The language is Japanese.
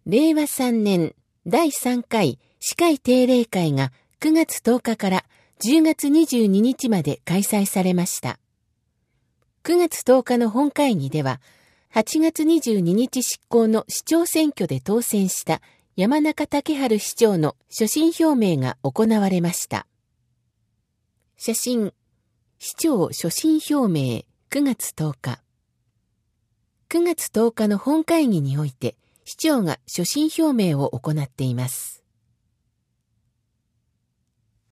令和3年第3回司会定例会が9月10日から10月22日まで開催されました。9月10日の本会議では、8月22日執行の市長選挙で当選した山中竹春市長の所信表明が行われました。写真、市長所信表明9月10日。9月10日の本会議において、市長が所信表明を行っています。